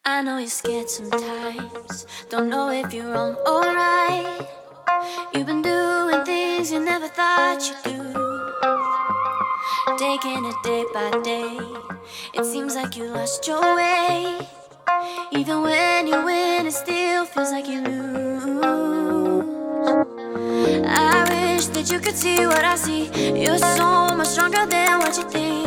I know you're scared sometimes, don't know if you're wrong or right. You've been doing things you never thought you'd do, taking it day by day. It seems like you lost your way. Even when you win, it still feels like you lose. I wish that you could see what I see. You're so much stronger than what you think.